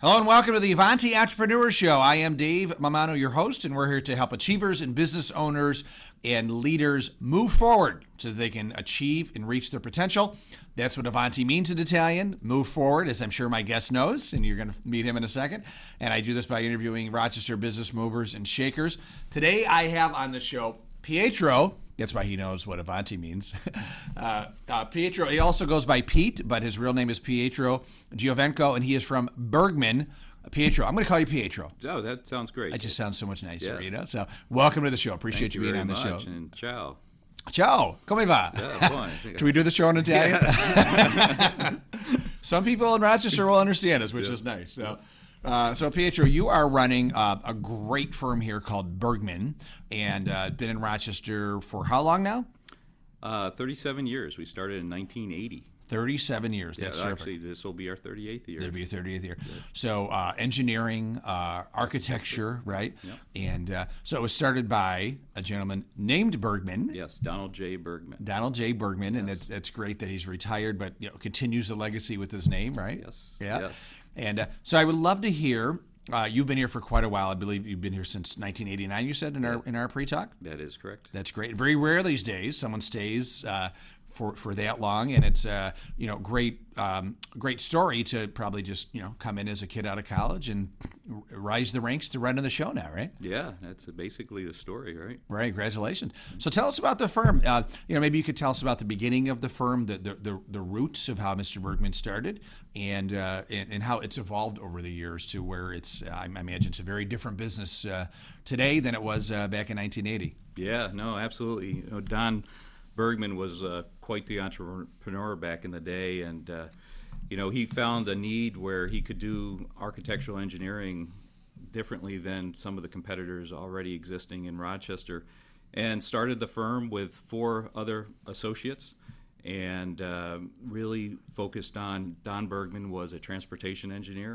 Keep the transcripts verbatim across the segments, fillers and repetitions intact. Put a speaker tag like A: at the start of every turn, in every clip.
A: Hello and welcome to the Ivanti Entrepreneur Show. I am Dave Mamano, your host, and we're here to help achievers and business owners and leaders move forward so that they can achieve and reach their potential. That's what Ivanti means in Italian, move forward, as I'm sure my guest knows, and you're going to meet him in a second. And I do this by interviewing Rochester business movers and shakers. Today I have on the show Pietro. That's why he knows what Ivanti means. uh, uh, Pietro, he also goes by Pete, but his real name is Pietro Giovenco, and he is from Bergman. Uh, Pietro, I'm going to call you Pietro.
B: Oh, that sounds great.
A: It just sounds so much nicer,
B: Yes.
A: you know? So welcome to the show. Appreciate
B: Thank
A: you
B: you
A: being
B: very
A: on the
B: much,
A: show.
B: and ciao.
A: Ciao, come va?
B: Yeah, fine.
A: Should we do the show in Italian?
B: Yes.
A: Some people in Rochester will understand us, which
B: Yeah.
A: is nice. So, uh, so Pietro, you are running uh, a great firm here called Bergman, and uh, been in Rochester for how long now?
B: Uh, thirty-seven years. We started in nineteen eighty.
A: thirty-seven years.
B: Yeah,
A: That's terrific.
B: actually, this will be our thirty-eighth year.
A: There'd be a thirtieth year. So uh, engineering, uh, architecture, right?
B: Yep.
A: And uh, so it was started by a gentleman named Bergman.
B: Yes, Donald J. Bergman.
A: Donald J. Bergman, and
B: Yes.
A: it's it's great that he's retired, but you know continues the legacy with his name, right?
B: Yes.
A: Yeah.
B: Yes.
A: And uh, so I would love to hear. Uh, you've been here for quite a while. I believe you've been here since nineteen eighty-nine. You said in our in our pre-talk.
B: That is correct.
A: That's great. Very rare these days someone stays uh, for for that long, and it's uh, you know great um, great story to probably just you know come in as a kid out of college and r- rise the ranks to run in the show now, right?
B: Yeah, that's basically the story, right?
A: Right. Congratulations. So tell us about the firm. Uh, you know, maybe you could tell us about the beginning of the firm, the the, the, the roots of how Mister Bergman started, and, uh, and and how it's evolved over the years to where it's. I imagine it's a very different business uh, today than it was uh, back in nineteen eighty.
B: Yeah, no, absolutely. You know, Don Bergman was uh, quite the entrepreneur back in the day, and uh, you know he found a need where he could do architectural engineering differently than some of the competitors already existing in Rochester, and started the firm with four other associates, and uh, really focused on. Don Bergman was a transportation engineer,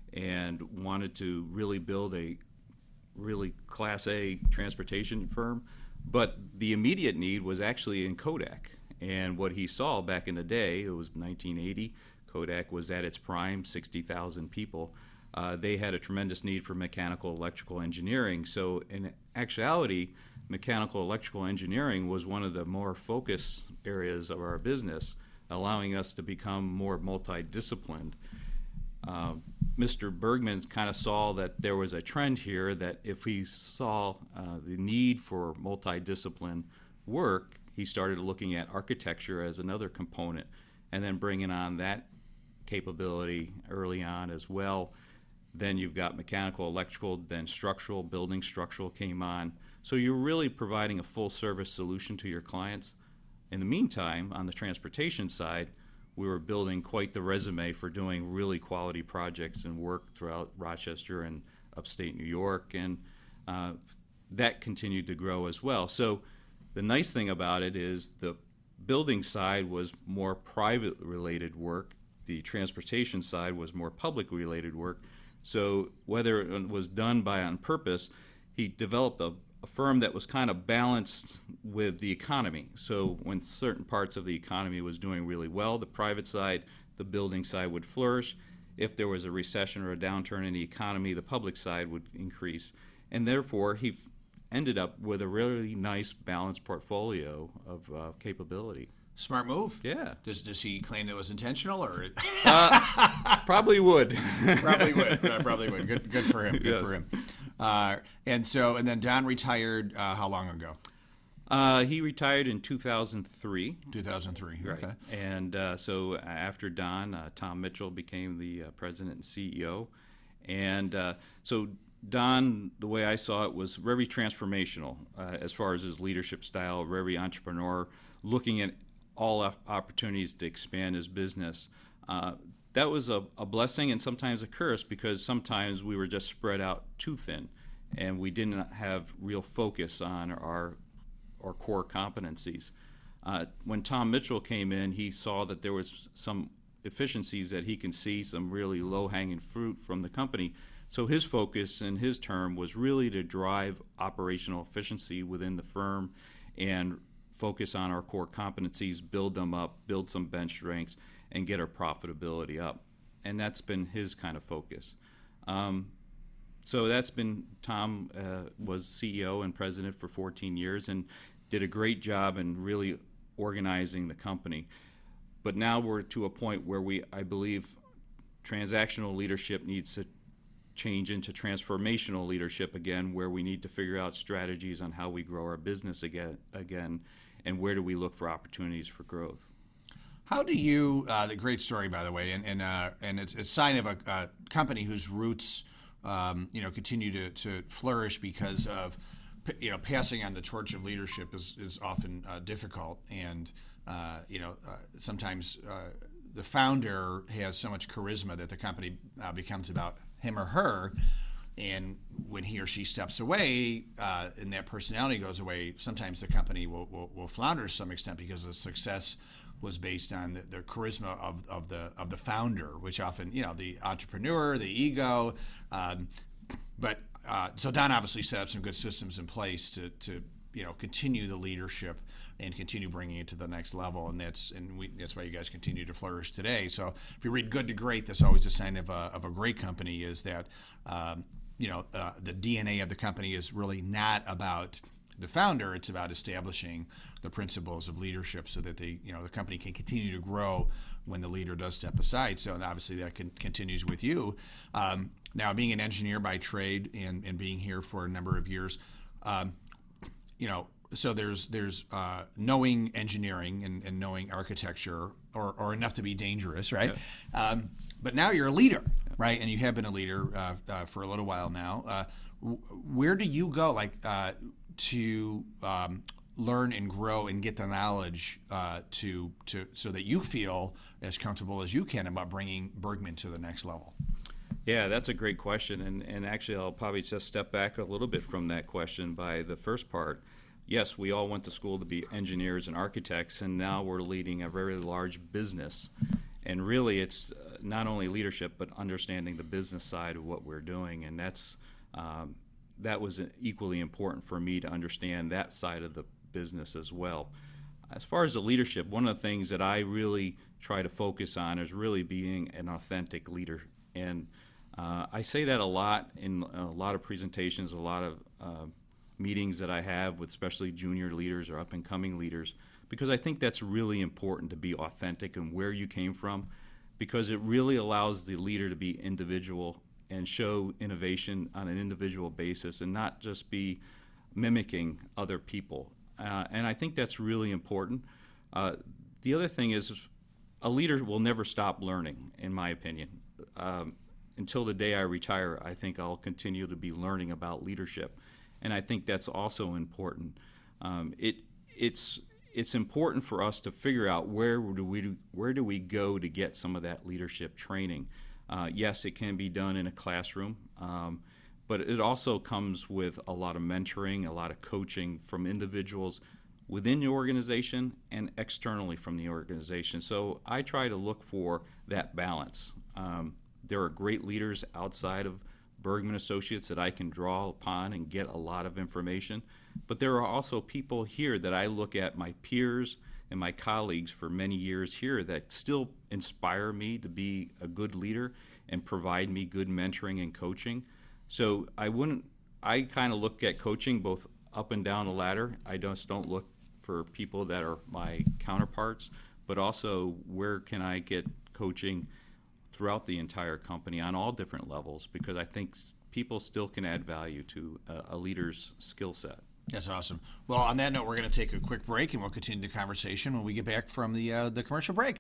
B: and wanted to really build a really Class A transportation firm. But the immediate need was actually in Kodak. And what he saw back in the day, it was nineteen eighty, Kodak was at its prime, sixty thousand people. Uh, they had a tremendous need for mechanical electrical engineering. So in actuality, mechanical electrical engineering was one of the more focus areas of our business, allowing us to become more multidisciplined. Uh, Mister Bergman kind of saw that there was a trend here that if he saw uh, the need for multidiscipline work, he started looking at architecture as another component, and then bringing on that capability early on as well. Then you've got mechanical, electrical, then structural, building structural came on. So you're really providing a full service solution to your clients. In the meantime, on the transportation side, we were building quite the resume for doing really quality projects and work throughout Rochester and upstate New York, and uh, that continued to grow as well. So the nice thing about it is the building side was more private related work, the transportation side was more public related work. So whether it was done by on purpose, he developed a a firm that was kind of balanced with the economy. So when certain parts of the economy was doing really well, the private side, the building side would flourish. If there was a recession or a downturn in the economy, the public side would increase. And therefore, he f- ended up with a really nice balanced portfolio of uh, capability.
A: Smart move.
B: Yeah.
A: Does does he claim it was intentional or?
B: Uh, probably would.
A: Probably would. Uh, probably would. Good. Good for him. Good
B: Yes.
A: for him. Uh, and so, and then Don retired. Uh, how long ago?
B: Uh, he retired in two thousand three.
A: two thousand three.
B: Right.
A: Okay.
B: And uh, so after Don, uh, Tom Mitchell became the uh, president and C E O. And uh, so Don, the way I saw it, was very transformational uh, as far as his leadership style, very entrepreneur, looking at all op- opportunities to expand his business. Uh, that was a, a blessing and sometimes a curse, because sometimes we were just spread out too thin and we didn't have real focus on our, our core competencies. Uh, when Tom Mitchell came in, he saw that there was some efficiencies that he can see, some really low-hanging fruit from the company. So his focus in his term was really to drive operational efficiency within the firm and focus on our core competencies, build them up, build some bench strengths, and get our profitability up. and that's been his kind of focus. Um, so that's been, Tom uh, was C E O and president for fourteen years and did a great job in really organizing the company. But now we're to a point where we, I believe, transactional leadership needs to change into transformational leadership again, where we need to figure out strategies on how we grow our business again, again and where do we look for opportunities for growth.
A: How do you, uh, the great story, by the way, and and, uh, and it's a sign of a, a company whose roots, um, you know, continue to, to flourish because of, you know, passing on the torch of leadership is, is often uh, difficult. And, uh, you know, uh, sometimes uh, the founder has so much charisma that the company uh, becomes about him or her. And when he or she steps away uh, and that personality goes away, sometimes the company will, will, will flounder to some extent because the success was based on the, the charisma of, of the of the founder, which often, you know, the entrepreneur, the ego. Um, but uh, so Don obviously set up some good systems in place to, to you know, continue the leadership and continue bringing it to the next level, and that's and we, that's why you guys continue to flourish today. So if you read Good to Great, that's always a sign of a of a great company. Is that um, you know uh, the D N A of the company is really not about the founder; it's about establishing the principles of leadership so that they you know the company can continue to grow when the leader does step aside. So obviously that can, continues with you. Um, now, being an engineer by trade and, and being here for a number of years, um, you know. So there's there's uh, knowing engineering and, and knowing architecture, or, or enough to be dangerous, right? Yeah. Um, but now you're a leader, right? And you have been a leader uh, uh, for a little while now. Uh, w- where do you go, like, uh, to um, learn and grow and get the knowledge uh, to to so that you feel as comfortable as you can about bringing Bergman to the next level?
B: Yeah, that's a great question, and and actually I'll probably just step back a little bit from that question by the first part. Yes, we all went to school to be engineers and architects, and now we're leading a very large business. And really, it's not only leadership, but understanding the business side of what we're doing. And that's um, that was equally important for me to understand that side of the business as well. As far as the leadership, one of the things that I really try to focus on is really being an authentic leader. And uh, I say that a lot in a lot of presentations, a lot of uh, meetings that I have with especially junior leaders or up-and-coming leaders, because I think that's really important to be authentic and where you came from, because it really allows the leader to be individual and show innovation on an individual basis and not just be mimicking other people. Uh, and I think that's really important. Uh, the other thing is a leader will never stop learning, in my opinion. Um, until the day I retire, I think I'll continue to be learning about leadership. And I think that's also important. Um, it it's it's important for us to figure out where do we where do we go to get some of that leadership training. Uh, yes, it can be done in a classroom, um, but it also comes with a lot of mentoring, a lot of coaching from individuals within the organization and externally from the organization. So I try to look for that balance. Um, there are great leaders outside of Bergman Associates that I can draw upon and get a lot of information. But there are also people here that I look at, my peers and my colleagues for many years here, that still inspire me to be a good leader and provide me good mentoring and coaching. So I wouldn't, I kind of look at coaching both up and down the ladder. I just don't look for people that are my counterparts, but also where can I get coaching throughout the entire company on all different levels, because I think people still can add value to a, a leader's skill set.
A: That's awesome. Well, on that note, we're going to take a quick break, and we'll continue the conversation when we get back from the uh, the commercial break.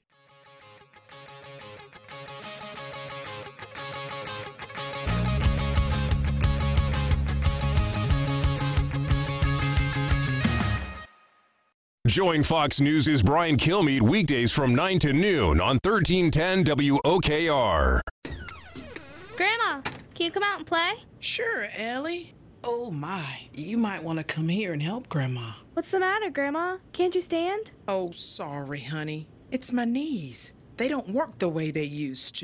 C: Join Fox News' Brian Kilmeade weekdays from nine to noon on thirteen ten W O K R.
D: Grandma, can you come out and play?
E: Sure, Ellie. Oh, my. You might want to come here and help Grandma.
D: What's the matter, Grandma? Can't you stand?
E: Oh, sorry, honey. It's my knees. They don't work the way they used to.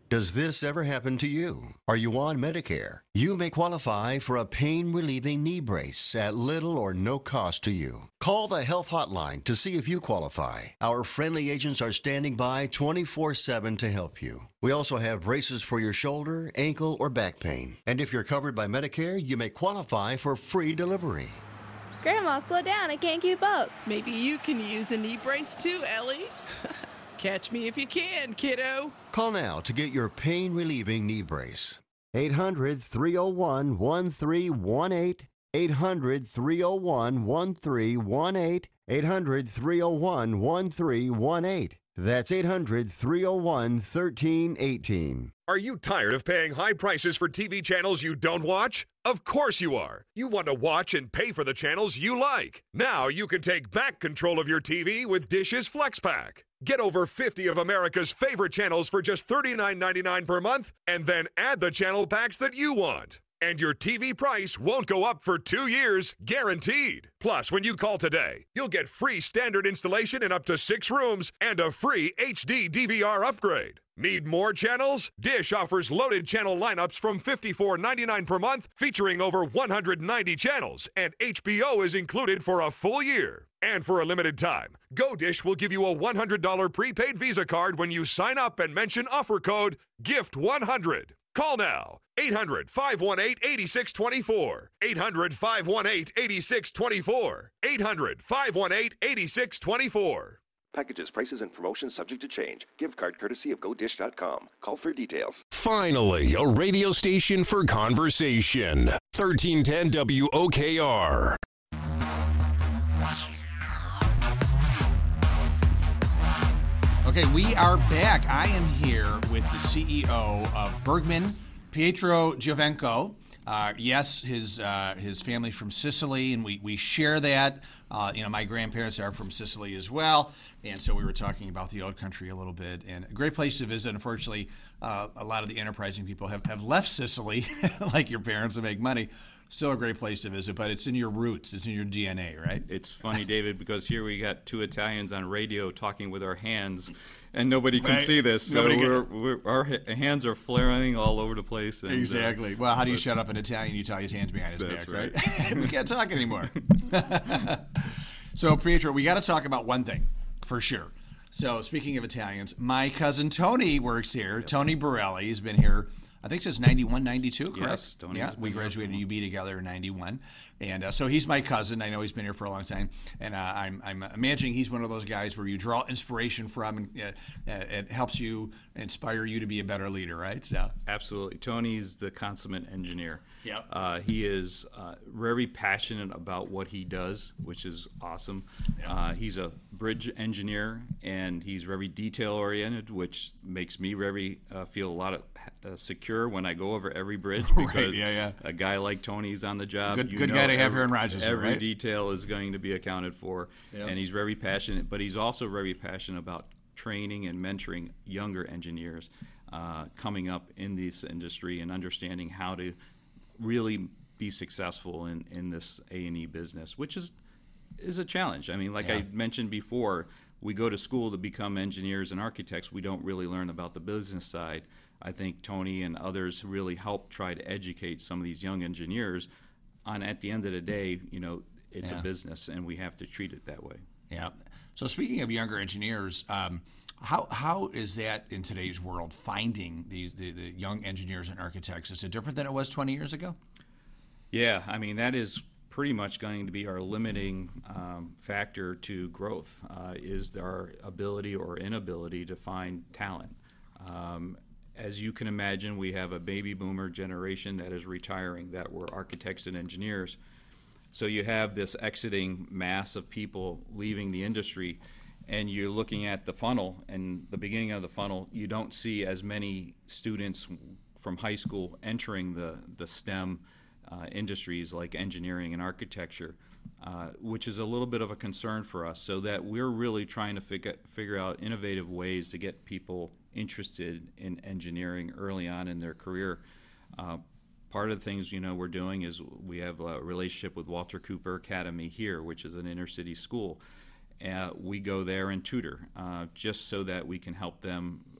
F: Does this ever happen to you? Are you on Medicare? You may qualify for a pain-relieving knee brace at little or no cost to you. Call the Health Hotline to see if you qualify. Our friendly agents are standing by twenty-four seven to help you. We also have braces for your shoulder, ankle, or back pain. And if you're covered by Medicare, you may qualify for free delivery.
D: Grandma, slow down. I can't keep up.
E: Maybe you can use a knee brace too, Ellie. Catch me if you can, kiddo.
F: Call now to get your pain-relieving knee brace. eight hundred, three oh one, one three one eight. eight hundred, three oh one, one three one eight. eight hundred, three oh one, one three one eight. That's eight hundred, three oh one, one three one eight.
G: Are you tired of paying high prices for T V channels you don't watch? Of course you are. You want to watch and pay for the channels you like. Now you can take back control of your T V with Dish's FlexPack. Get over fifty of America's favorite channels for just thirty-nine ninety-nine per month, and then add the channel packs that you want. And your T V price won't go up for two years, guaranteed. Plus, when you call today, you'll get free standard installation in up to six rooms and a free H D D V R upgrade. Need more channels? Dish offers loaded channel lineups from fifty-four ninety-nine per month, featuring over one hundred ninety channels, and H B O is included for a full year. And for a limited time, GoDish will give you a one hundred dollars prepaid Visa card when you sign up and mention offer code gift one hundred. Call now. eight hundred, five one eight, eight six two four. eight hundred, five one eight, eight six two four. eight hundred, five one eight, eight six two four.
H: Packages, prices, and promotions subject to change. Gift card courtesy of go dish dot com. Call for details.
C: Finally, a radio station for conversation. thirteen ten W O K R.
A: Okay, we are back. I am here with the C E O of Bergman, Pietro Giovenco. Uh, yes, his uh, his family's from Sicily, and we, we share that. Uh, you know, my grandparents are from Sicily as well, and so we were talking about the old country a little bit. And a great place to visit. Unfortunately, uh, a lot of the enterprising people have, have left Sicily, like your parents, to make money. Still a great place to visit, but it's in your roots. It's in your D N A, right?
B: It's funny, David, because here we got two Italians on radio talking with our hands, and nobody can
A: right.
B: see this. So
A: Nobody
B: we're,
A: can...
B: we're, our hands are flaring all over the place. And,
A: exactly.
B: Uh,
A: well, how do you
B: but,
A: shut up an Italian? You tie his hands behind his
B: that's
A: back, right?
B: right?
A: We can't talk anymore. So, Pietro, we got to talk about one thing for sure. So, speaking of Italians, my cousin Tony works here. Yes. Tony Borelli has been here, I think, since ninety-one, ninety-two, correct?
B: Yes, Tony.
A: Yeah, we graduated U B together in ninety-one. And uh, so he's my cousin. I know he's been here for a long time. And uh, I'm, I'm imagining he's one of those guys where you draw inspiration from, and uh, it helps you, inspire you to be a better leader, right? So
B: absolutely. Tony's the consummate engineer.
A: Yep.
B: Uh, he is uh, very passionate about what he does, which is awesome.
A: Yep.
B: Uh, he's a bridge engineer, and he's very detail-oriented, which makes me very uh, feel a lot of uh, secure when I go over every bridge, because
A: right. yeah, yeah.
B: a guy like Tony's on the job.
A: Good,
B: you
A: good
B: know
A: guy to have
B: every,
A: here in Rochester,
B: Every
A: right?
B: detail is going to be accounted for,
A: Yep.
B: and he's very passionate, but he's also very passionate about training and mentoring younger engineers uh, coming up in this industry and understanding how to really be successful in, in this A and E business, which is is a challenge. I mean, like
A: yeah.
B: I mentioned before, we go to school to become engineers and architects. We don't really learn about the business side. I think Tony and others really help try to educate some of these young engineers on, at the end of the day, you know, it's
A: yeah.
B: a business and we have to treat it that way.
A: Yeah. So speaking of younger engineers, um, how how is that in today's world, finding these the, the young engineers and architects? Is it different than it was twenty years ago?
B: Yeah, I mean, that is pretty much going to be our limiting um, factor to growth, uh, is our ability or inability to find talent. Um, as you can imagine, we have a baby boomer generation that is retiring that were architects and engineers. So you have this exiting mass of people leaving the industry, and you're looking at the funnel, and the beginning of the funnel, you don't see as many students from high school entering the, the STEM uh, industries like engineering and architecture, uh, which is a little bit of a concern for us, so that we're really trying to figure, figure out innovative ways to get people interested in engineering early on in their career. Uh, Part of the things, you know, we're doing is we have a relationship with Walter Cooper Academy here, which is an inner city school. Uh, we go there and tutor uh, just so that we can help them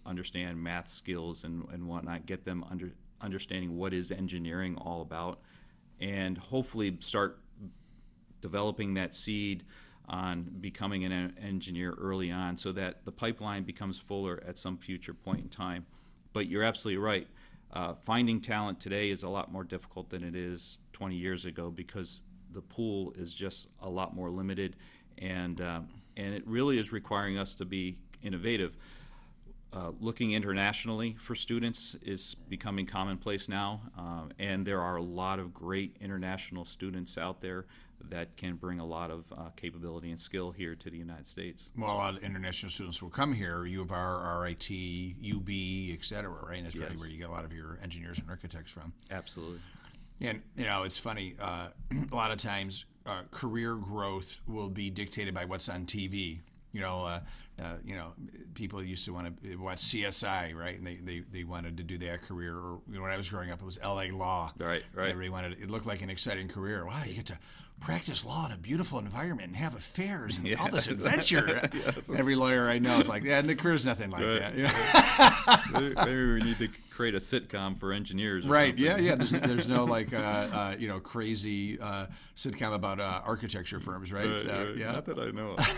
B: understand math skills and, and whatnot, get them under, understanding what is engineering all about, and hopefully start developing that seed on becoming an engineer early on so that the pipeline becomes fuller at some future point in time. But you're absolutely right. Uh, finding talent today is a lot more difficult than it is twenty years ago because the pool is just a lot more limited, and um, and it really is requiring us to be innovative. Uh, looking internationally for students is becoming commonplace now, um, and there are a lot of great international students out there that can bring a lot of uh, capability and skill here to the United States.
A: Well, a lot of international students will come here, U of R, R I T, U B, et cetera, right? And that's really
B: Yes.
A: where you get a lot of your engineers and architects from.
B: Absolutely.
A: And, you know, it's funny, uh, a lot of times uh, career growth will be dictated by what's on T V. You know, uh, uh, you know, people used to want to watch C S I, right? And they, they, they wanted to do that career. Or you know, when I was growing up, it was L A Law.
B: Right, right.
A: Everybody wanted. It looked like an exciting career. Wow, you get to practice law in a beautiful environment and have affairs and
B: Yeah.
A: all this adventure.
B: Yes.
A: Every lawyer I know is like, yeah, and the career's nothing like
B: Right.
A: that. You know?
B: maybe, maybe we need to create a sitcom for engineers. Or
A: Right?
B: something.
A: Yeah, yeah. There's, there's no like uh, uh, you know crazy uh, sitcom about uh, architecture firms, right?
B: Right,
A: Uh,
B: right.
A: yeah.
B: Not that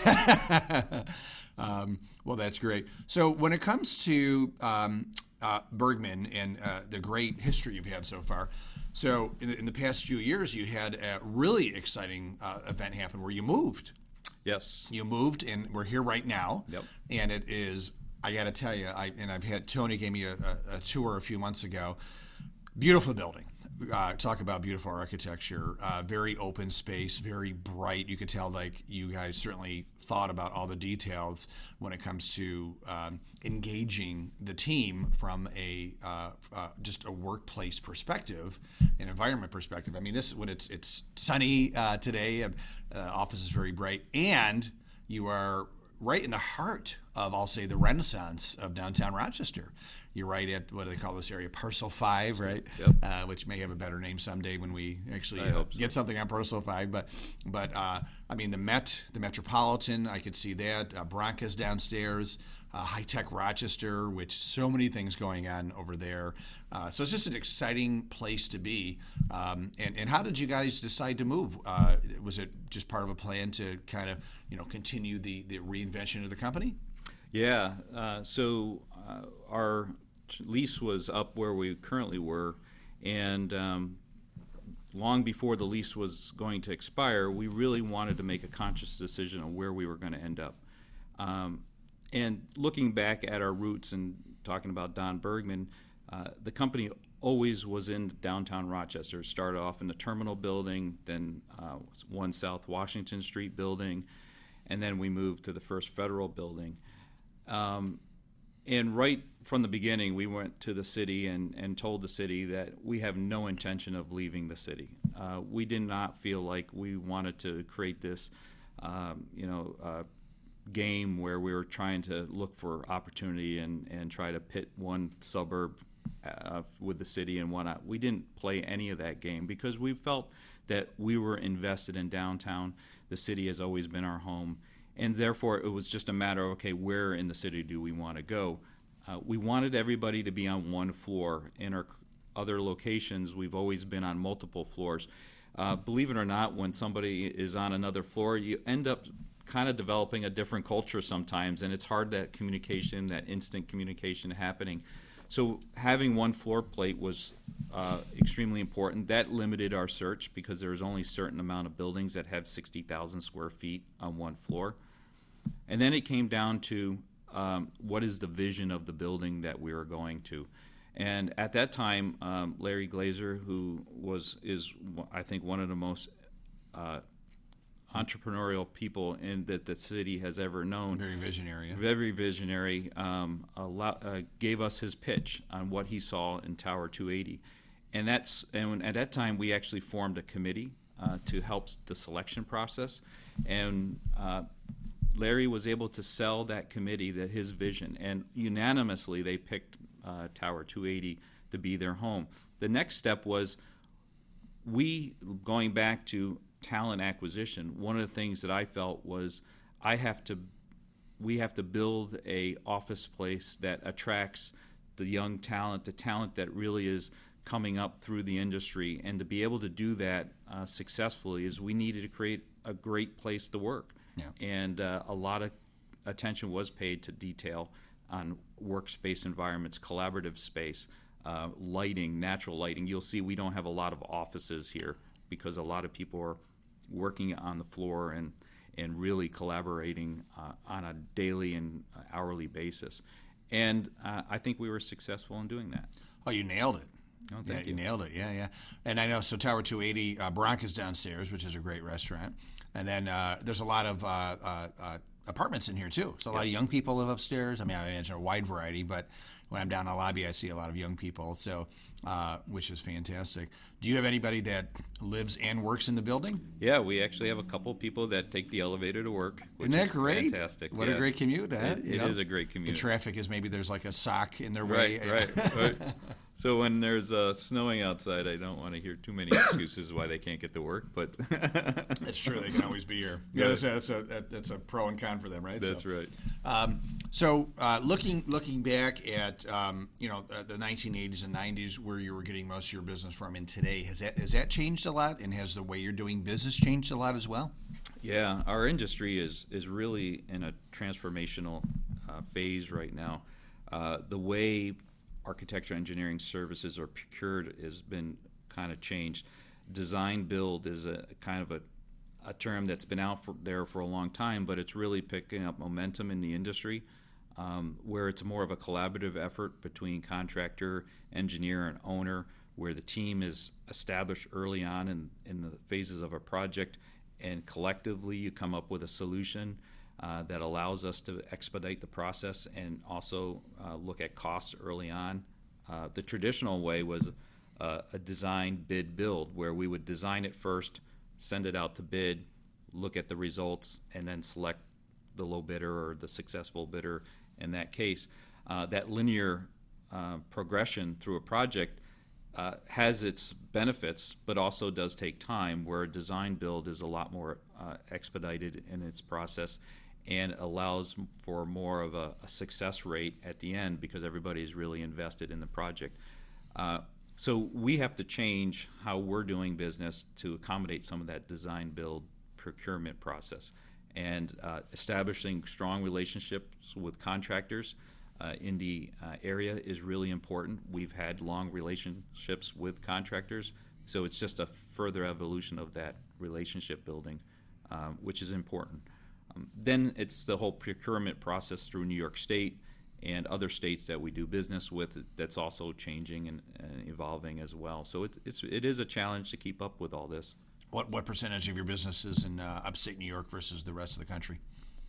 B: I know of.
A: um, well, that's great. So when it comes to um, uh, Bergman and uh, the great history you've had so far, so in the, in the past few years, you had a really exciting uh, event happen where you moved.
B: Yes.
A: You moved, and we're here right now.
B: Yep.
A: And it is, I got to tell you, I and I've had Tony gave me a, a, a tour a few months ago. Beautiful building. Uh, talk about beautiful architecture. Uh, very open space, very bright. You could tell like you guys certainly thought about all the details when it comes to um, engaging the team from a uh, uh, just a workplace perspective, an environment perspective. I mean, this when it's it's sunny uh, today, and uh, office is very bright, and you are right in the heart of, I'll say, the renaissance of downtown Rochester. You're right at, what do they call this area, Parcel five, right?
B: Yep.
A: Uh, which may have a better name someday when we actually
B: I
A: uh,
B: hope so.
A: get something on Parcel five. But, but uh, I mean, the Met, the Metropolitan, I could see that. Uh, Bronca's downstairs. Uh, High-Tech Rochester, which so many things going on over there. Uh, so it's just an exciting place to be. Um, and, and how did you guys decide to move? Uh, was it just part of a plan to kind of, you know, continue the, the reinvention of the company?
B: Yeah. Uh, so uh, our lease was up where we currently were, and um, long before the lease was going to expire, we really wanted to make a conscious decision on where we were going to end up. Um, and looking back at our roots and talking about Don Bergman, uh, the company always was in downtown Rochester. It started off in the terminal building, then uh, one South Washington Street building, and then we moved to the First Federal building. Um, and right from the beginning, we went to the city and, and told the city that we have no intention of leaving the city. Uh, we did not feel like we wanted to create this, um, you know, uh, game where we were trying to look for opportunity and, and try to pit one suburb uh, with the city and whatnot. We didn't play any of that game because we felt that we were invested in downtown. The city has always been our home. And therefore, it was just a matter of, okay, where in the city do we want to go? Uh, we wanted everybody to be on one floor. In our other locations, we've always been on multiple floors. Uh, believe it or not, when somebody is on another floor, you end up kind of developing a different culture sometimes, and it's hard that communication, that instant communication happening. So having one floor plate was uh, extremely important. That limited our search because there was only a certain amount of buildings that had sixty thousand square feet on one floor. And then it came down to um, what is the vision of the building that we were going to. And at that time, um, Larry Glazer, who was is I think one of the most uh, entrepreneurial people in that the city has ever known.
A: Very visionary. Yeah.
B: Very visionary. Um, allow, uh, gave us his pitch on what he saw in Tower two eighty, and that's and at that time we actually formed a committee uh, to help the selection process, and uh, Larry was able to sell that committee that his vision, and unanimously they picked uh, Tower two eighty to be their home. The next step was we going back to talent acquisition. One of the things that I felt was I have to we have to build a office place that attracts the young talent, the talent that really is coming up through the industry. And to be able to do that uh, successfully is we needed to create a great place to work.
A: Yeah.
B: And uh, a lot of attention was paid to detail on workspace environments, collaborative space, uh, lighting, natural lighting. You'll see we don't have a lot of offices here because a lot of people are working on the floor and, and really collaborating uh, on a daily and hourly basis. And uh, I think we were successful in doing that.
A: Oh, you nailed it.
B: Oh,
A: yeah,
B: thank
A: you.
B: you.
A: nailed it. Yeah, yeah. And I know, so Tower two eighty, uh, Bronca's downstairs, which is a great restaurant. And then uh, there's a lot of uh, uh, uh, apartments in here, too. So a lot
B: Yes.
A: of young people live upstairs. I mean, I imagine a wide variety, but when I'm down in the lobby, I see a lot of young people, so uh, which is fantastic. Do you have anybody that lives and works in the building?
B: Yeah, we actually have a couple people that take the elevator to work, which
A: Isn't that
B: is
A: great?
B: Fantastic.
A: What
B: yeah.
A: a great commute, huh?
B: It,
A: You
B: it
A: know?
B: is a great commute.
A: The traffic is maybe there's like a sock in their way.
B: Right, right. right. So when there's uh, snowing outside, I don't want to hear too many excuses why they can't get to work. But
A: that's true; they can always be here. Yeah, that's a, that's a that, that's a pro and con for them, right?
B: That's
A: so,
B: right.
A: Um, so uh, looking looking back at um, you know uh, the nineteen eighties and nineties, where you were getting most of your business from, and today has that has that changed a lot, and has the way you're doing business changed a lot as well?
B: Yeah, our industry is is really in a transformational uh, phase right now. Uh, the way architecture engineering services are procured has been kind of changed. Design build is a kind of a, a term that's been out for, there for a long time, but it's really picking up momentum in the industry, um, where it's more of a collaborative effort between contractor, engineer, and owner, where the team is established early on in, in the phases of a project, and collectively you come up with a solution Uh, that allows us to expedite the process and also uh, look at costs early on. Uh, the traditional way was uh, a design, bid, build, where we would design it first, send it out to bid, look at the results, and then select the low bidder or the successful bidder in that case. Uh, that linear uh, progression through a project uh, has its benefits, but also does take time, where a design build is a lot more uh, expedited in its process and allows for more of a, a success rate at the end because everybody is really invested in the project. Uh, so we have to change how we're doing business to accommodate some of that design build procurement process, and uh, establishing strong relationships with contractors uh, in the uh, area is really important. We've had long relationships with contractors, so it's just a further evolution of that relationship building, um, which is important. Um, then it's the whole procurement process through New York State and other states that we do business with that's also changing and, and evolving as well. So it, it's, it is a challenge to keep up with all this.
A: What what percentage of your business is in uh, upstate New York versus the rest of the country?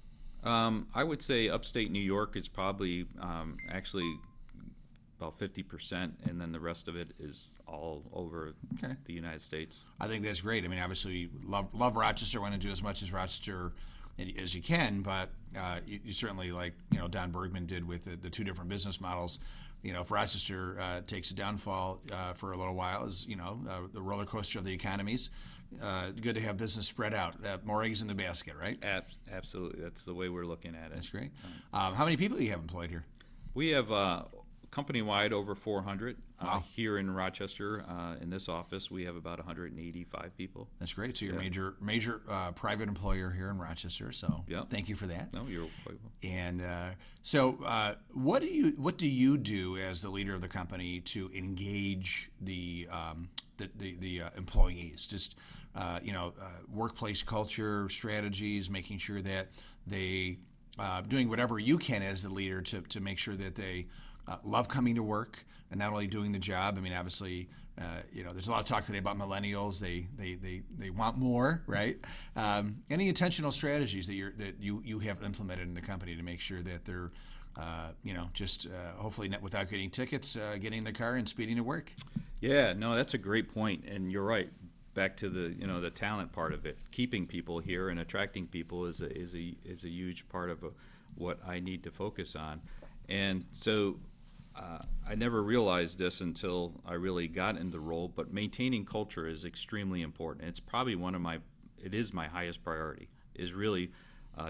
B: Um, I would say upstate New York is probably um, actually about fifty percent, and then the rest of it is all over
A: okay.
B: the United States.
A: I think that's great. I mean, obviously, love love Rochester, want to do as much as Rochester as you can, but uh, you, you certainly, like you know Don Bergman did with the, the two different business models. You know, if Rochester uh, takes a downfall uh, for a little while, is you know uh, the roller coaster of the economies. Uh, good to have business spread out, uh, more eggs in the basket, right?
B: Ab- absolutely, that's the way we're looking at it.
A: That's great. Um, how many people do you have employed here?
B: We have uh, company-wide over four hundred.
A: Wow.
B: Uh, here in Rochester, uh, in this office, we have about one hundred eighty-five people.
A: That's great. So you're a
B: Yeah.
A: major major uh, private employer here in Rochester. So
B: Yep.
A: thank you for that.
B: No, you're quite well.
A: And uh, so, uh, what do you what do you do as the leader of the company to engage the um, the the, the uh, employees? Just uh, you know, uh, workplace culture strategies, making sure that they uh, doing whatever you can as the leader to to make sure that they uh, love coming to work and not only doing the job. I mean, obviously. Uh, you know, there's a lot of talk today about millennials. They they, they, they want more, right? Um, any intentional strategies that you that you, you have implemented in the company to make sure that they're, uh, you know, just uh, hopefully not, without getting tickets, uh, getting in the car and speeding to work?
B: Yeah, no, that's a great point, and you're right. Back to the you know the talent part of it, keeping people here and attracting people is a is a is a huge part of a, what I need to focus on, and so. Uh, I never realized this until I really got in the role, but maintaining culture is extremely important. It's probably one of my, it is my highest priority, is really uh,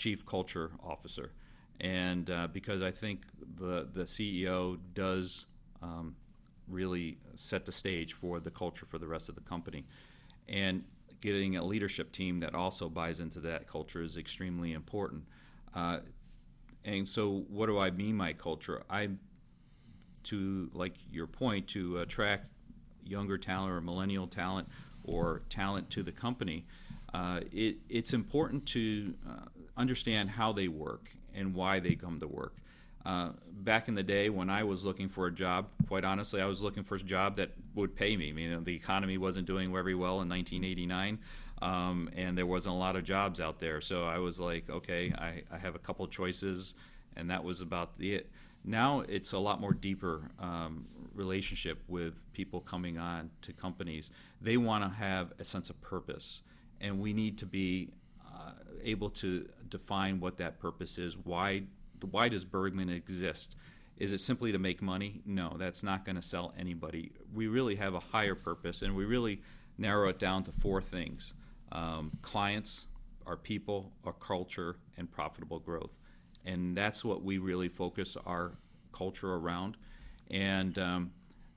B: chief culture officer. And uh, because I think the, the C E O does um, really set the stage for the culture for the rest of the company. And getting a leadership team that also buys into that culture is extremely important. Uh, and so what do I mean by culture? I, to, like your point, to attract younger talent or millennial talent or talent to the company, uh, it, it's important to uh, understand how they work and why they come to work. Uh, back in the day when I was looking for a job, quite honestly, I was looking for a job that would pay me. I mean, you know, the economy wasn't doing very well in nineteen eighty-nine, um, and there wasn't a lot of jobs out there. So I was like, okay, I, I have a couple choices, and that was about the it. Now it's a lot more deeper um, relationship with people coming on to companies. They want to have a sense of purpose, and we need to be uh, able to define what that purpose is. Why Why does Bergman exist? Is it simply to make money? No, that's not going to sell anybody. We really have a higher purpose, and we really narrow it down to four things. Um, clients, our people, our culture, and profitable growth. And that's what we really focus our culture around. And um,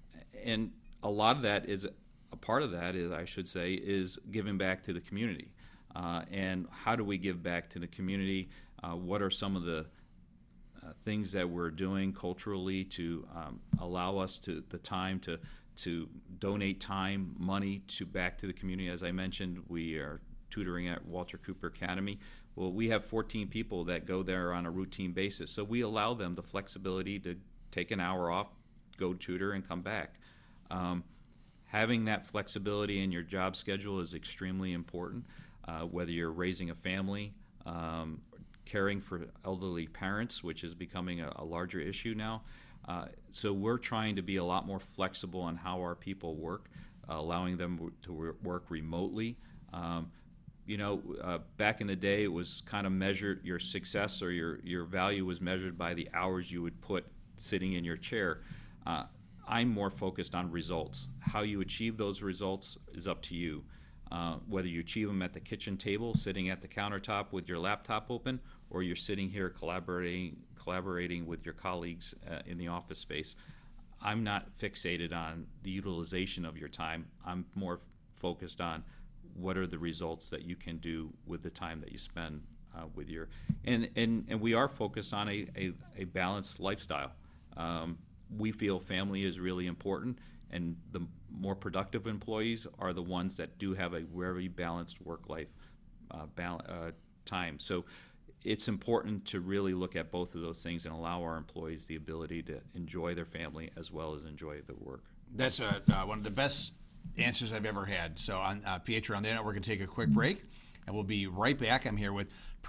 B: and a lot of that is, a part of that is, I should say, is giving back to the community. Uh, and how do we give back to the community? Uh, what are some of the Uh, things that we're doing culturally to um, allow us to the time to to donate time, money to back to the community? As I mentioned, we are tutoring at Walter Cooper Academy. Well, we have fourteen people that go there on a routine basis, so we allow them the flexibility to take an hour off, go tutor, and come back. Um, having that flexibility in your job schedule is extremely important, uh, whether you're raising a family, um, caring for elderly parents, which is becoming a, a larger issue now. Uh, so we're trying to be a lot more flexible on how our people work, uh, allowing them to work remotely. Um, you know, uh, back in the day, it was kind of measured, your success or your, your value was measured by the hours you would put sitting in your chair. Uh, I'm more focused on results. How you achieve those results is up to you. Uh, whether you achieve them at the kitchen table, sitting at the countertop with your laptop open, or you're sitting here collaborating collaborating with your colleagues uh, in the office space. I'm not fixated on the utilization of your time. I'm more f- focused on what are the results that you can do with the time that you spend uh, with your, and, and, and we are focused on a, a, a balanced lifestyle. Um, we feel family is really important, and the more productive employees are the ones that do have a very balanced work-life uh, bal- uh, time. So it's important to really look at both of those things and allow our employees the ability to enjoy their family as well as enjoy the work.
A: That's uh, uh, one of the best answers I've ever had. So, on uh, Pietro, on that note, we're going to take a quick break, and we'll be right back. I'm here with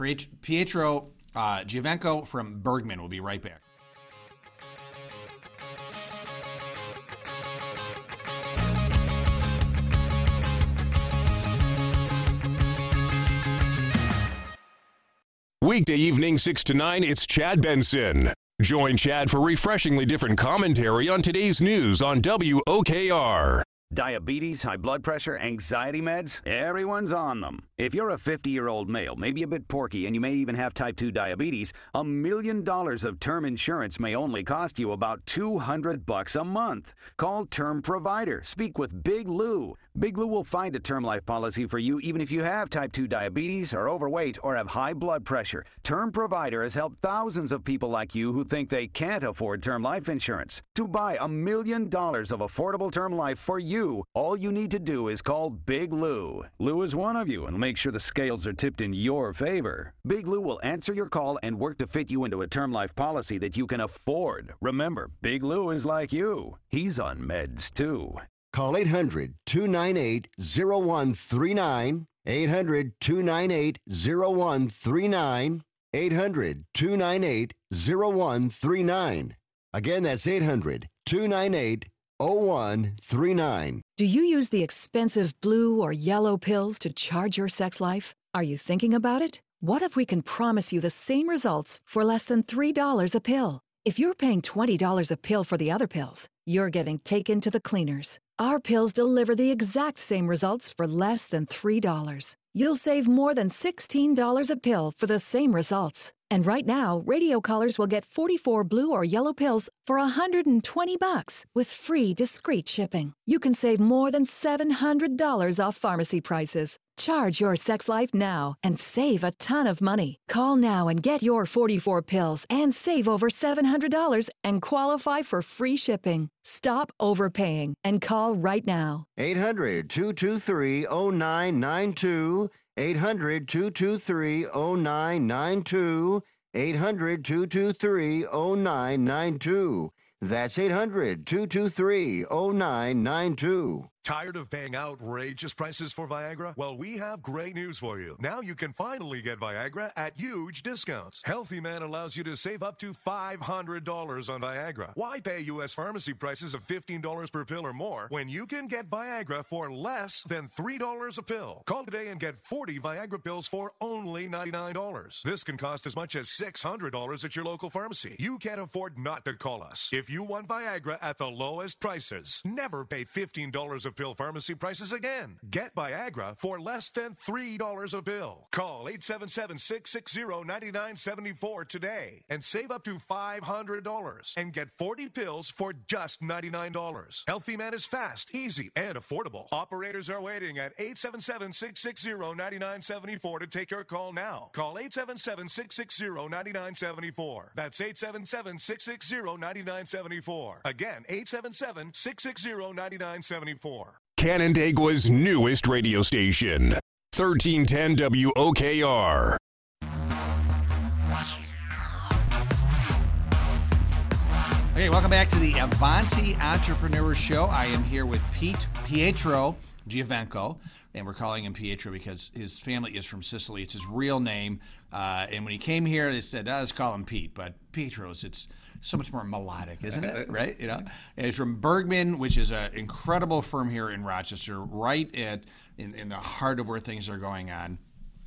A: Pietro uh, Giovenco from Bergman. We'll be right back.
C: Weekday evening, six to nine, it's Chad Benson. Join Chad for refreshingly different commentary on today's news on W O K R.
I: Diabetes, high blood pressure, anxiety meds, everyone's on them. If you're a fifty-year-old male, maybe a bit porky, and you may even have type two diabetes, a million dollars of term insurance may only cost you about two hundred bucks a month. Call Term Provider. Speak with Big Lou. Big Lou will find a term life policy for you even if you have type two diabetes, are overweight, or have high blood pressure. Term Provider has helped thousands of people like you who think they can't afford term life insurance. To buy a million dollars of affordable term life for you, all you need to do is call Big Lou. Lou is one of you and will make sure the scales are tipped in your favor. Big Lou will answer your call and work to fit you into a term life policy that you can afford. Remember, Big Lou is like you. He's on meds, too.
F: Call eight hundred, two nine eight, zero one three nine, eight hundred, two nine eight, zero one three nine, eight hundred, two nine eight, zero one three nine. Again, that's eight hundred, two nine eight, zero one three nine.
J: Do you use the expensive blue or yellow pills to charge your sex life? Are you thinking about it? What if we can promise you the same results for less than three dollars a pill? If you're paying twenty dollars a pill for the other pills, you're getting taken to the cleaners. Our pills deliver the exact same results for less than three dollars. You'll save more than sixteen dollars a pill for the same results. And right now, radio callers will get forty-four blue or yellow pills for one hundred twenty bucks with free discreet shipping. You can save more than seven hundred dollars off pharmacy prices. Charge your sex life now and save a ton of money. Call now and get your forty-four pills and save over seven hundred dollars and qualify for free shipping. Stop overpaying and call right now.
F: eight hundred, two two three, oh nine nine two. eight hundred, two two three, oh nine nine two. eight hundred, two two three, oh nine nine two. That's eight hundred, two two three, oh nine nine two.
K: Tired of paying outrageous prices for Viagra? Well, we have great news for you. Now you can finally get Viagra at huge discounts. Healthy Man allows you to save up to five hundred dollars on Viagra. Why pay U S pharmacy prices of fifteen dollars per pill or more when you can get Viagra for less than three dollars a pill? Call today and get forty Viagra pills for only ninety-nine dollars. This can cost as much as six hundred dollars at your local pharmacy. You can't afford not to call us. If you want Viagra at the lowest prices, never pay fifteen dollars a pill pharmacy prices again. Get Viagra for less than three dollars a pill. Call eight seven seven, six six zero, nine nine seven four today and save up to five hundred dollars and get forty pills for just ninety-nine dollars. Healthy Man is fast, easy, and affordable. Operators are waiting at eight seven seven, six six zero, nine nine seven four to take your call now. Call eight seven seven, six six zero, nine nine seven four. That's eight seven seven, six six zero, nine nine seven four. Again, eight seven seven, six six zero, nine nine seven four.
C: Canandaigua's newest radio station, thirteen ten W O K R.
A: Okay, welcome back to the Avanti Entrepreneur Show. I am here with Pete Pietro Giovenco, and we're calling him Pietro because his family is from Sicily. It's his real name, uh, and when he came here, they said, oh, let's call him Pete, but Pietro's, it's so much more melodic, isn't it? Right? You know, and it's from Bergman, which is an incredible firm here in Rochester, right at in, in the heart of where things are going on.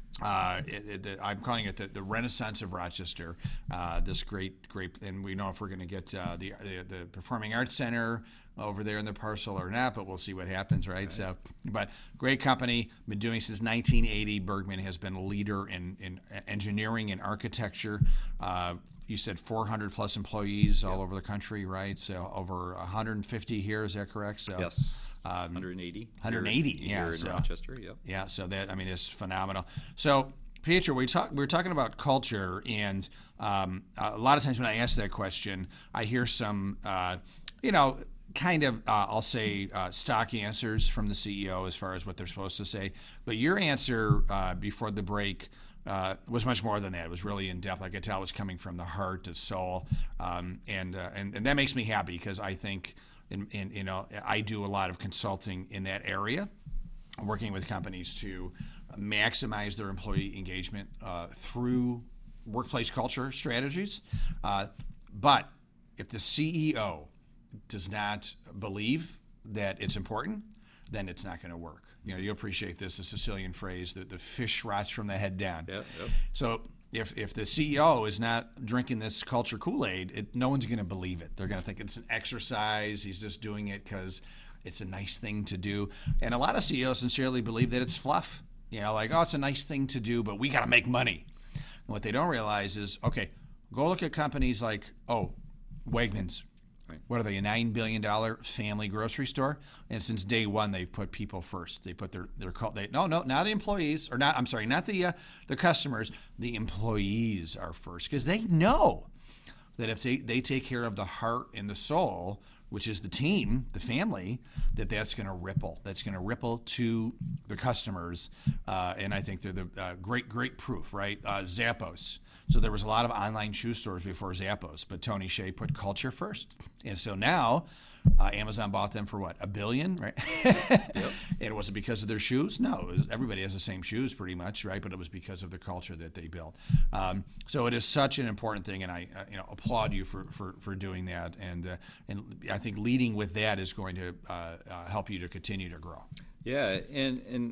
A: Uh, it, it, the, I'm calling it the, the Renaissance of Rochester. Uh, this great, great, and we know if we're going to get uh, the, the the Performing Arts Center over there in the parcel or not, but we'll see what happens, right? right? So, but great company, been doing since nineteen eighty. Bergman has been a leader in, in engineering and architecture. Uh, you said four hundred plus employees all yeah. over the country, right? So over one hundred fifty here, is that correct? So,
B: yes. Um, one hundred eighty.
A: one hundred eighty,
B: here,
A: yeah.
B: Here in
A: so,
B: Rochester, yep.
A: Yeah, so that, I mean, it's phenomenal. So, Pietro, we talk, we were talking about culture, and um, a lot of times when I ask that question, I hear some, uh, you know, kind of, uh, I'll say, uh, stock answers from the C E O as far as what they're supposed to say. But your answer uh, before the break uh, was much more than that. It was really in depth. I could tell it was coming from the heart, the soul, um, and, uh, and and that makes me happy because I think, in, in, you know, I do a lot of consulting in that area, working with companies to maximize their employee engagement uh, through workplace culture strategies. Uh, but if the C E O does not believe that it's important, then it's not going to work. You know, you appreciate this, the Sicilian phrase, that the fish rots from the head down.
B: Yep, yep.
A: So if if the C E O is not drinking this culture Kool-Aid, it, no one's going to believe it. They're going to think it's an exercise. He's just doing it because it's a nice thing to do. And a lot of C E Os sincerely believe that it's fluff. You know, like, oh, it's a nice thing to do, but we got to make money. And what they don't realize is, okay, go look at companies like, oh, Wegmans. Right. What are they, a nine billion dollars family grocery store? And since day one, they've put people first. They put their, their they, no, no, not the employees, or not, I'm sorry, not the, uh, the customers. The employees are first because they know that if they, they take care of the heart and the soul, which is the team, the family, that that's going to ripple. That's going to ripple to the customers. Uh, and I think they're the uh, great, great proof, right? Uh, Zappos. So there was a lot of online shoe stores before Zappos, but Tony Hsieh put culture first. And so now uh, Amazon bought them for what, a billion, right? Yep. And was it because of their shoes? No, it was, everybody has the same shoes pretty much, right? But it was because of the culture that they built. Um, so it is such an important thing, and I uh, you know applaud you for, for, for doing that. And uh, and I think leading with that is going to uh, uh, help you to continue to grow.
B: Yeah, and and.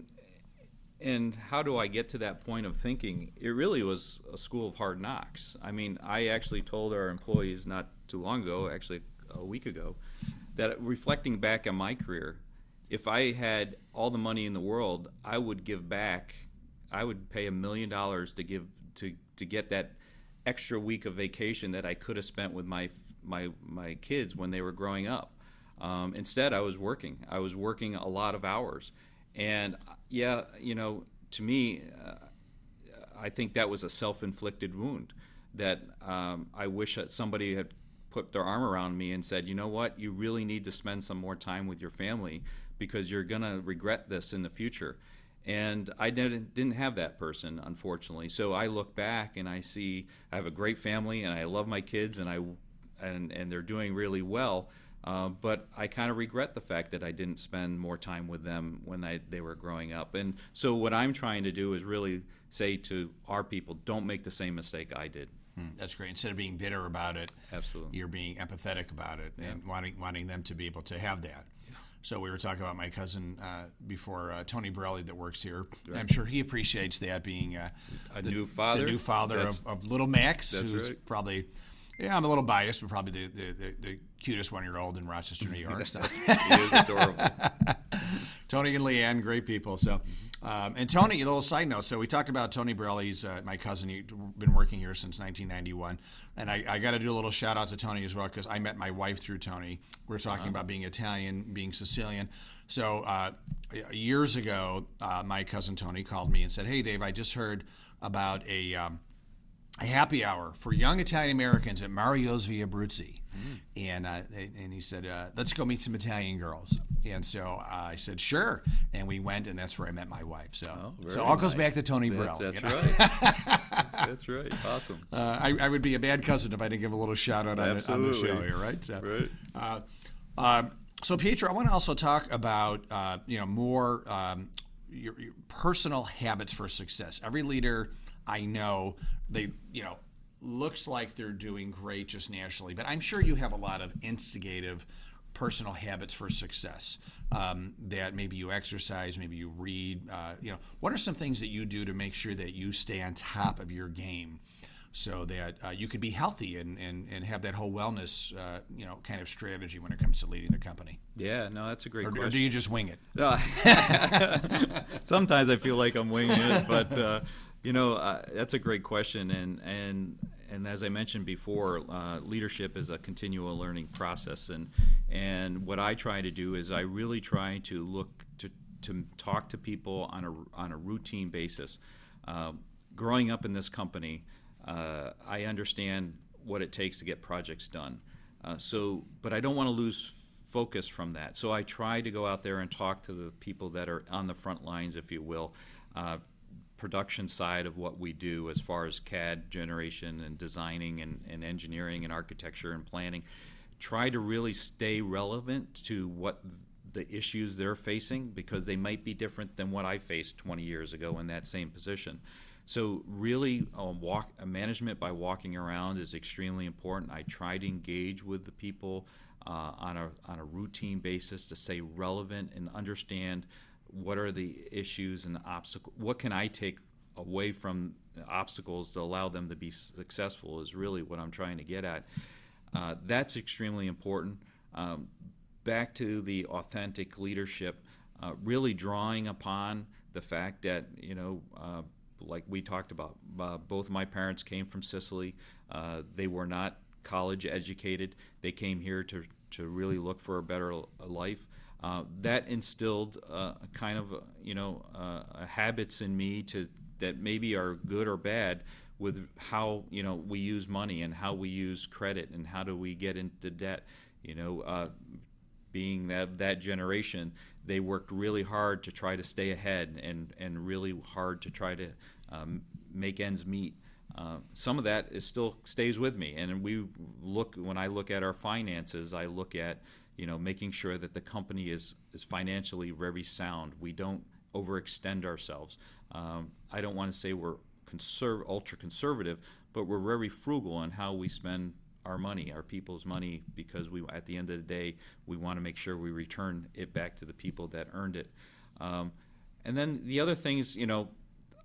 B: And how do I get to that point of thinking? It really was a school of hard knocks. I mean, I actually told our employees not too long ago, actually a week ago, that reflecting back on my career, if I had all the money in the world, I would give back. I would pay a million dollars to give to to get that extra week of vacation that I could have spent with my my my kids when they were growing up. Um, instead, I was working. I was working a lot of hours, and yeah, you know, to me, uh, I think that was a self-inflicted wound that um, I wish that somebody had put their arm around me and said, you know what, you really need to spend some more time with your family because you're going to regret this in the future. And I didn't didn't have that person, unfortunately. So I look back and I see I have a great family and I love my kids and I and and they're doing really well. Uh, but I kind of regret the fact that I didn't spend more time with them when I, they were growing up. And so what I'm trying to do is really say to our people, don't make the same mistake I did.
A: Hmm, that's great. Instead of being bitter about it,
B: absolutely,
A: you're being empathetic about it
B: yeah.
A: and wanting wanting them to be able to have that. So we were talking about my cousin uh, before, uh, Tony Borelli, that works here. Right. I'm sure he appreciates that, being uh,
B: a
A: the,
B: new father,
A: the new father of, of little Max,
B: that's
A: who's
B: right.
A: probably, yeah, I'm a little biased, but probably the, the, the, the cutest one-year-old in Rochester, New York. So.
B: He is adorable.
A: Tony and Leanne, great people. So, um, and Tony, a little side note. So we talked about Tony Borelli's, uh, my cousin. He's been working here since nineteen ninety-one. And I, I got to do a little shout out to Tony as well, because I met my wife through Tony. We're talking uh-huh. about being Italian, being Sicilian. So uh, years ago, uh, my cousin Tony called me and said, hey, Dave, I just heard about a, um, a happy hour for young Italian Americans at Mario's Via Abruzzi. Mm. And uh, and he said, uh, let's go meet some Italian girls. And so uh, I said, sure. And we went, and that's where I met my wife. So
B: oh,
A: so all
B: nice.
A: goes back to Tony
B: that's,
A: Borelli.
B: That's
A: you know?
B: right. That's right. Awesome.
A: Uh, I, I would be a bad cousin if I didn't give a little shout out on the, on the show here, right? So,
B: right.
A: Uh, um, so Pietro, I want to also talk about uh, you know more um, your, your personal habits for success. Every leader I know, they you know. looks like they're doing great just nationally, but I'm sure you have a lot of instigative personal habits for success um, that maybe you exercise, maybe you read. Uh, you know, what are some things that you do to make sure that you stay on top of your game so that uh, you can be healthy and, and, and have that whole wellness, uh, you know, kind of strategy when it comes to leading the company?
B: Yeah, no, that's a great
A: or,
B: question.
A: Or do you just wing it?
B: No. Sometimes I feel like I'm winging it, but uh, you know, uh, that's a great question, and and and as I mentioned before, uh, leadership is a continual learning process, and and what I try to do is I really try to look to to talk to people on a on a routine basis. Uh, growing up in this company, uh, I understand what it takes to get projects done. Uh, so, but I don't want to lose focus from that. So I try to go out there and talk to the people that are on the front lines, if you will. Uh, production side of what we do as far as C A D generation and designing and, and engineering and architecture and planning, try to really stay relevant to what the issues they're facing, because they might be different than what I faced twenty years ago in that same position. So really uh, walk, uh, management by walking around is extremely important. I try to engage with the people uh, on a on a routine basis to stay relevant and understand what are the issues and the obstacles? What can I take away from the obstacles to allow them to be successful is really what I'm trying to get at. Uh, that's extremely important. Um, back to the authentic leadership, uh, really drawing upon the fact that, you know, uh, like we talked about, uh, both my parents came from Sicily. Uh, they were not college educated. They came here to, to really look for a better life. Uh, that instilled uh, kind of, you know, uh, habits in me to that maybe are good or bad with how, you know, we use money and how we use credit and how do we get into debt. You know, uh, being that that generation, they worked really hard to try to stay ahead and, and really hard to try to um, make ends meet. Uh, some of that is still stays with me, and we look when I look at our finances, I look at, you know, making sure that the company is, is financially very sound. We don't overextend ourselves. Um, I don't want to say we're conserv- ultra-conservative, but we're very frugal on how we spend our money, our people's money, because we, at the end of the day, we want to make sure we return it back to the people that earned it. Um, and then the other things, you know,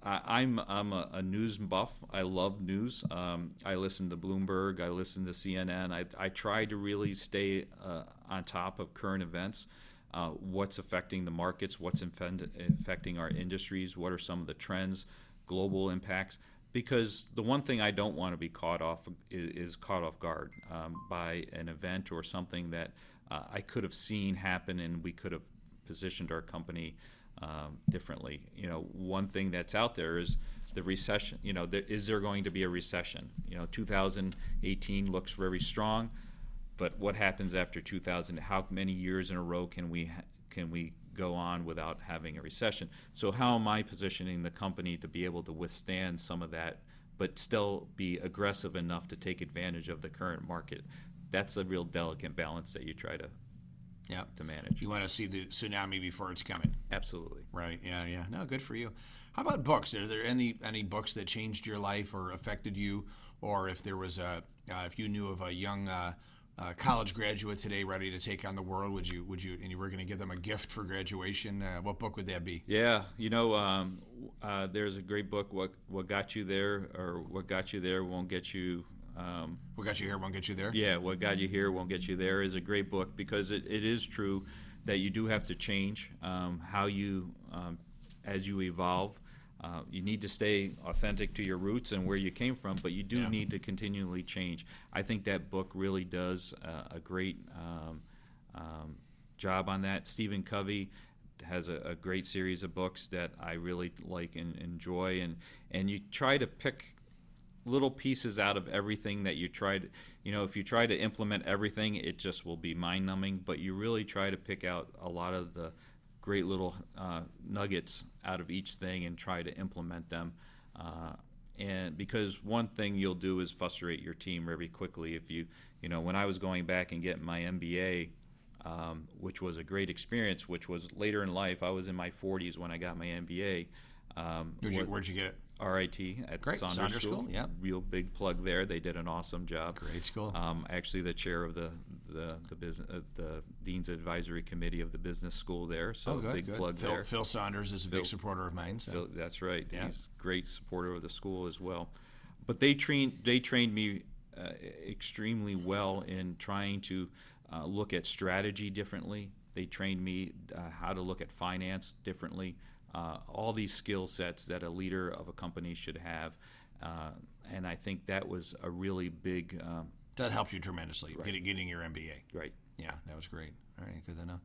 B: I, I'm I'm a, a news buff. I love news. Um, I listen to Bloomberg. I listen to C N N. I, I try to really stay uh, on top of current events. Uh, what's affecting the markets? What's infend- affecting our industries? What are some of the trends, global impacts? Because the one thing I don't want to be caught off is, is caught off guard um, by an event or something that uh, I could have seen happen, and we could have positioned our company um, differently. You know, one thing that's out there is the recession. You know, there, is there going to be a recession? You know, two thousand eighteen looks very strong, but what happens after two thousand? How many years in a row can we ha- can we go on without having a recession? So how am I positioning the company to be able to withstand some of that, but still be aggressive enough to take advantage of the current market? That's a real delicate balance that you try to
A: yeah.
B: to manage.
A: You want to see the tsunami before it's coming.
B: Absolutely.
A: Right, yeah, yeah. No, good for you. How about books? Are there any any books that changed your life or affected you? Or if there was a, uh, if you knew of a young uh, uh, college graduate today ready to take on the world, would you, would you, and you were going to give them a gift for graduation, uh, what book would that be?
B: Yeah, you know, um, uh, there's a great book, What What Got You There, or What Got You There Won't Get You. Um,
A: what Got You Here Won't Get You There?
B: Yeah, What Got You Here Won't Get You There is a great book because it, it is true that you do have to change um, how you, um, as you evolve. Uh, you need to stay authentic to your roots and where you came from, but you do
A: yeah.
B: need to continually change. I think that book really does uh, a great um, um, job on that. Stephen Covey has a, a great series of books that I really like and enjoy, and, and you try to pick little pieces out of everything that you tried. You know, if you try to implement everything, it just will be mind-numbing, but you really try to pick out a lot of the great little uh, nuggets out of each thing and try to implement them. Uh, and because one thing you'll do is frustrate your team very quickly. If you, you know, when I was going back and getting my M B A, um, which was a great experience, which was later in life, I was in my forties when I got my M B A. Um,
A: where'd, you, where'd you get it?
B: R I T at
A: Great.
B: Saunders,
A: Saunders
B: School.
A: School. Yeah,
B: real big plug there. They did an awesome job.
A: Great school.
B: Um, actually, the chair of the the the business uh, the Dean's Advisory Committee of the business school there. So
A: oh, good,
B: big
A: good.
B: plug
A: Phil,
B: there.
A: Phil Saunders is a
B: Phil,
A: big supporter of mine. So.
B: Phil, that's right.
A: Yeah.
B: He's a great supporter of the school as well. But they trained they trained me uh, extremely well in trying to uh, look at strategy differently. They trained me uh, how to look at finance differently. Uh, all these skill sets that a leader of a company should have, uh, and I think that was a really big. Um,
A: that helped you tremendously,
B: right.
A: getting, getting your M B A.
B: Right.
A: Yeah, that was great. All right, good to know.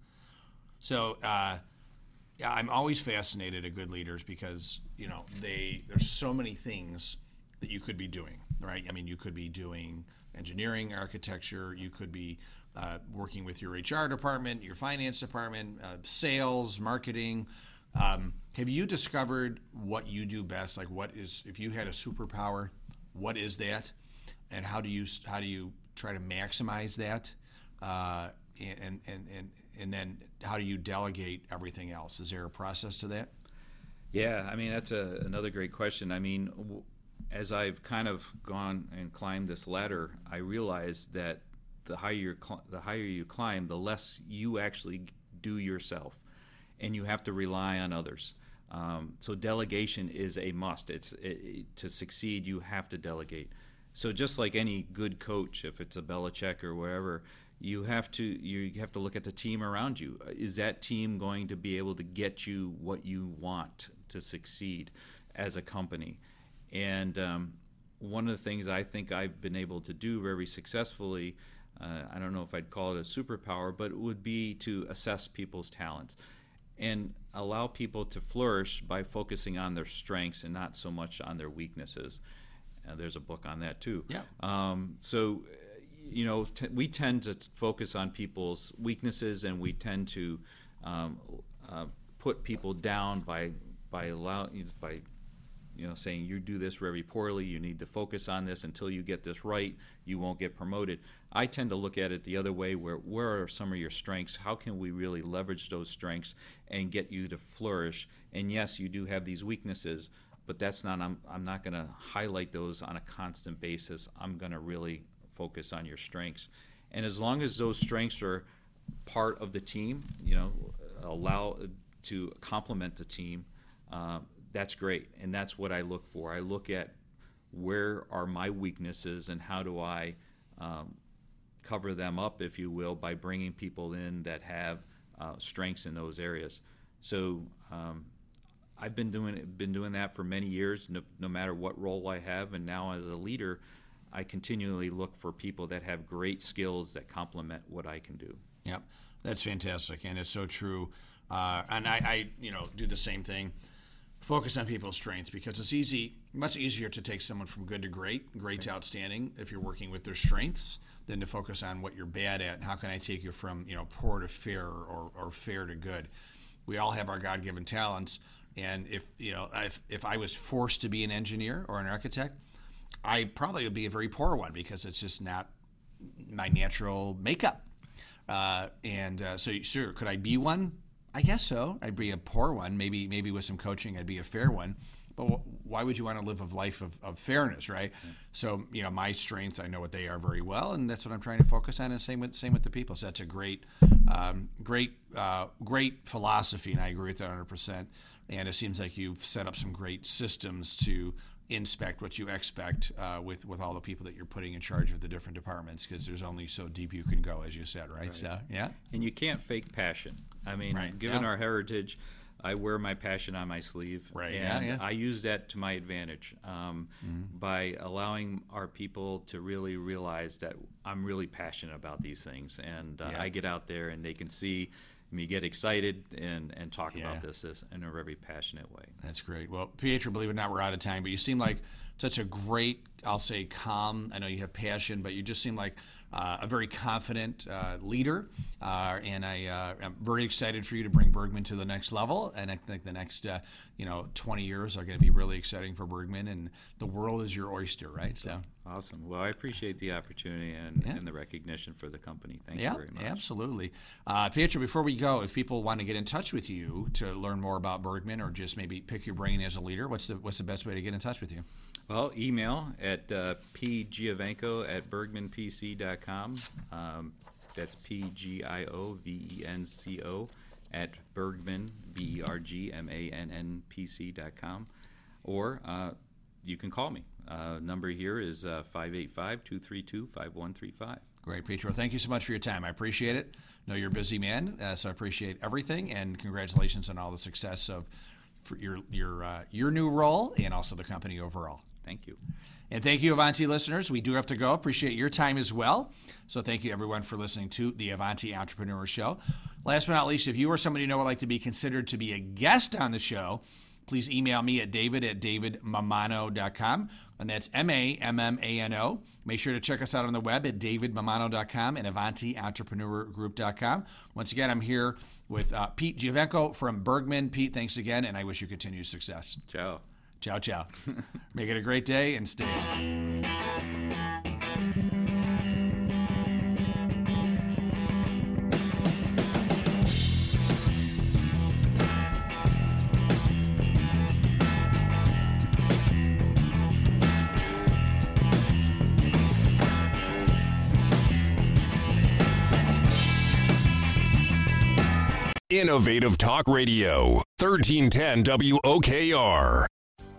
A: So, uh, yeah, I'm always fascinated at good leaders because you know they there's so many things that you could be doing, right? I mean, you could be doing engineering, architecture. You could be uh, working with your H R department, your finance department, uh, sales, marketing. Um, have you discovered what you do best? Like, what is, if you had a superpower, what is that, and how do you how do you try to maximize that, uh, and and and and then how do you delegate everything else? Is there a process to that?
B: Yeah, I mean that's a, another great question. I mean, w- as I've kind of gone and climbed this ladder, I realized that the higher you cl- the higher you climb, the less you actually do yourself. And you have to rely on others. Um, so delegation is a must. It's it, it, to succeed, you have to delegate. So just like any good coach, if it's a Belichick or wherever, you have to you have to look at the team around you. Is that team going to be able to get you what you want to succeed as a company? And um, one of the things I think I've been able to do very successfully, uh, I don't know if I'd call it a superpower, but it would be to assess people's talents and allow people to flourish by focusing on their strengths and not so much on their weaknesses. Uh, there's a book on that too.
A: Yeah.
B: Um, so, you know, t- we tend to focus on people's weaknesses, and we tend to um, uh, put people down by by allow by you know saying you do this very poorly. You need to focus on this until you get this right. You won't get promoted. I tend to look at it the other way, where where are some of your strengths? How can we really leverage those strengths and get you to flourish? And yes, you do have these weaknesses, but that's not. I'm I'm not going to highlight those on a constant basis. I'm going to really focus on your strengths, and as long as those strengths are part of the team, you know, allow to complement the team. Uh, that's great, and that's what I look for. I look at where are my weaknesses and how do I um, cover them up, if you will, by bringing people in that have uh, strengths in those areas. So um, I've been doing been doing that for many years, no, no matter what role I have, and now as a leader, I continually look for people that have great skills that complement what I can do.
A: Yep, that's fantastic, and it's so true. Uh, and I, I, you know, do the same thing. Focus on people's strengths, because it's easy, much easier to take someone from good to great, great to outstanding, if you're working with their strengths, than to focus on what you're bad at and how can I take you from, you know, poor to fair or, or fair to good. We all have our God-given talents, and if you know, if if I was forced to be an engineer or an architect, I probably would be a very poor one because it's just not my natural makeup. Uh, and uh, so, sure, could I be one? I guess so. I'd be a poor one. Maybe maybe with some coaching, I'd be a fair one. But wh- why would you want to live a life of, of fairness, right? Yeah. So, you know, my strengths, I know what they are very well, and that's what I'm trying to focus on, and same with same with the people. So that's a great, um, great, uh, great philosophy, and I agree with that one hundred percent. And it seems like you've set up some great systems to inspect what you expect uh, with, with all the people that you're putting in charge of the different departments, because there's only so deep you can go, as you said, right? right? So, yeah.
B: And you can't fake passion. I mean,
A: right.
B: given
A: yeah.
B: our heritage, I wear my passion on my sleeve.
A: Right.
B: And
A: yeah, yeah.
B: I use that to my advantage um, mm-hmm. by allowing our people to really realize that I'm really passionate about these things. And uh, yeah. I get out there and they can see me get excited and, and talk yeah. about this in a very passionate way.
A: That's great. Well, Pietro, believe it or not, we're out of time, but you seem like such a great, I'll say calm, I know you have passion, but you just seem like uh, a very confident uh, leader, uh, and I, uh, I'm very excited for you to bring Bergman to the next level, and I think the next uh, you know, twenty years are going to be really exciting for Bergman, and the world is your oyster, right? So
B: awesome. Well, I appreciate the opportunity and,
A: yeah.
B: and the recognition for the company. Thank
A: yeah,
B: you very much.
A: Absolutely. Uh, Pietro, before we go, if people want to get in touch with you to learn more about Bergman or just maybe pick your brain as a leader, what's the what's the best way to get in touch with you?
B: Well, email at uh, pgiovenco at bergman p c dot com. Um, that's P G I O V E N C O at Bergman, B E R G M A N N P C dot com. Or uh, you can call me. Uh, number here is uh, five eight five, two three two, five one three five.
A: Great, Pietro. Thank you so much for your time. I appreciate it. I know you're a busy man, uh, so I appreciate everything, and congratulations on all the success of for your your uh, your new role and also the company overall.
B: Thank you.
A: And thank you, Avanti listeners. We do have to go. Appreciate your time as well. So thank you, everyone, for listening to the Avanti Entrepreneur Show. Last but not least, if you or somebody you know would like to be considered to be a guest on the show, please email me at david at david mamano dot com, and that's M A M M A N O. Make sure to check us out on the web at david mamano dot com and avanti entrepreneur group dot com. Once again, I'm here with uh, Pete Giovenco from Bergman. Pete, thanks again, and I wish you continued success.
B: Ciao.
A: Ciao, ciao. Make it a great day and stay awesome.
C: Innovative Talk Radio, thirteen ten W O K R.